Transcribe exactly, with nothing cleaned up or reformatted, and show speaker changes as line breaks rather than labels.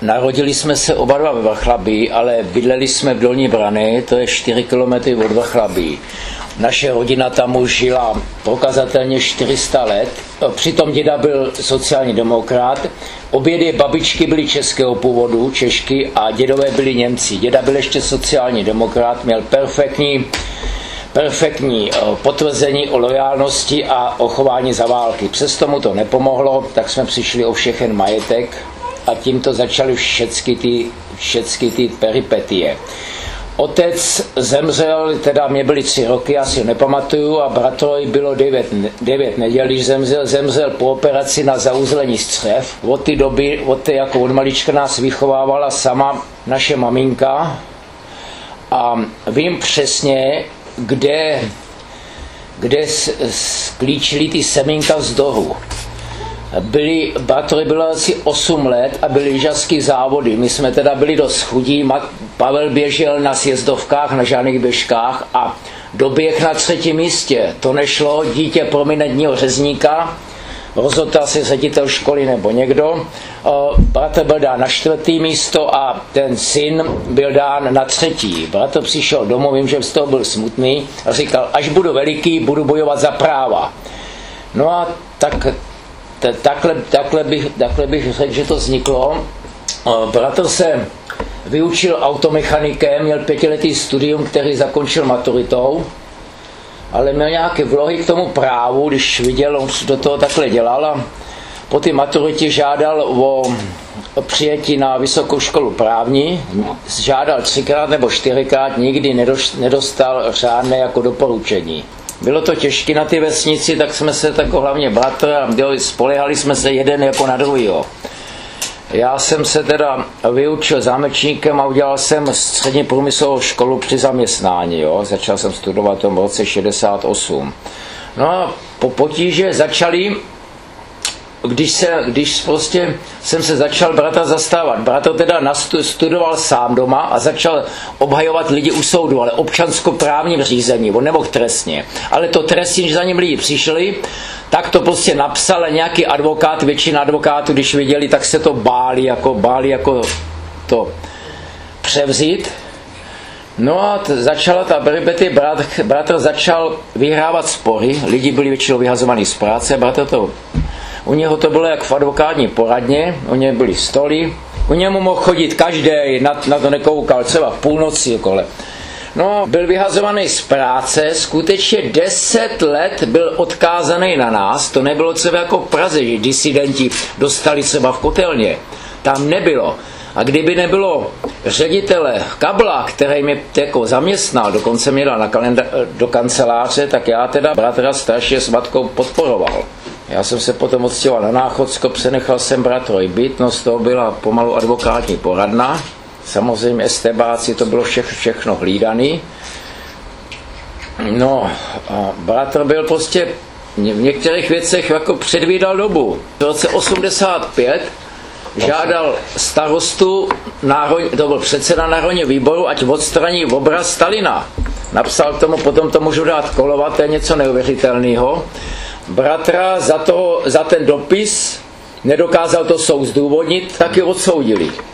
Narodili jsme se oba dva ve Vrchlabí, ale bydleli jsme v Dolní Brany, to je čtyři kilometry od Vrchlabí. Naše rodina tam už žila prokazatelně čtyři sta let, přitom děda byl sociální demokrat, obě dvě babičky byly českého původu, Češky, a dědové byli Němci. Děda byl ještě sociální demokrat, měl perfektní, perfektní potvrzení o lojálnosti a o chování za války. Přesto mu to nepomohlo, tak jsme přišli o všechen majetek a tímto začaly všechny ty, všechny ty peripetie. Otec zemřel, teda mě byly tři roky, já si nepamatuju, a bratrovi bylo devět, devět neděl, když zemřel, zemřel po operaci na zauzlení střev. Od té doby, od té jako od malička nás vychovávala sama naše maminka a vím přesně, kde, kde sklíčili ty semínka z dohu. Byli, bratrovi bylo asi osm let a byly lyžařský závody. My jsme teda byli dost chudí, Pavel běžel na sjezdovkách, na žádných běžkách a doběh na třetím místě. To nešlo, dítě prominentního řezníka, rozhodl asi ředitel školy nebo někdo. Bratr byl dán na čtvrtý místo a ten syn byl dán na třetí. Bratr přišel domů, vím, že z toho byl smutný a říkal, až budu veliký, budu bojovat za práva. No a tak Takhle, takhle, bych, takhle bych řekl, že to vzniklo. Bratr se vyučil automechanikem, měl pětiletý studium, který zakončil maturitou, ale měl nějaké vlohy k tomu právu, když viděl, on do toho takhle dělal a po té maturitě žádal o přijetí na vysokou školu právní, žádal třikrát nebo čtyřikrát, nikdy nedostal řádné jako doporučení. Bylo to těžké na ty vesnici, tak jsme se jako hlavně bratr a spolehali jsme se jeden jako na druhýho. Já jsem se teda vyučil zámečníkem a udělal jsem střední průmyslovou školu při zaměstnání. Jo? Začal jsem studovat v tom roce šedesát osm. No a po potíže začaly, když, se, když prostě jsem se začal bratra zastávat. Bratr teda studoval sám doma a začal obhajovat lidi u soudu, ale občanskoprávním řízení, on nemohl trestně. Ale to trestní, když za ním lidi přišli, tak to prostě napsal nějaký advokát, většina advokátů, když viděli, tak se to báli, jako, báli jako to převzít. No a t- začala ta peripety, bratr, bratr začal vyhrávat spory, lidi byli většinou vyhazovaní z práce, bratr to u něho to bylo jak v advokátní poradně, u něj byly stoly, u němu mohl chodit každý, na, na to nekoukal, třeba v půlnoci okolo. No, byl vyhazovaný z práce, skutečně deset let byl odkázaný na nás, to nebylo třeba jako v Praze, že disidenti dostali třeba v kotelně, tam nebylo. A kdyby nebylo ředitele Kabla, který mě jako zaměstnal, dokonce mě dal na kalenda- do kanceláře, tak já teda bratra strašně s matkou podporoval. Já jsem se potom odstěhoval na Náchodsko, přenechal jsem bratrovi byt, no z toho byla pomalu advokátní poradna. Samozřejmě estebáci, to bylo všech, všechno hlídaný. No a bratr byl prostě v některých věcech jako předvídal dobu. V roce osmdesát pět žádal starostu, národní, to byl předseda Národního výboru, ať odstraní obraz Stalina. Napsal k tomu, potom to můžu dát kolovat, to je něco neuvěřitelného. Bratra za, to, za ten dopis nedokázal to soud zdůvodnit, tak ji odsoudili.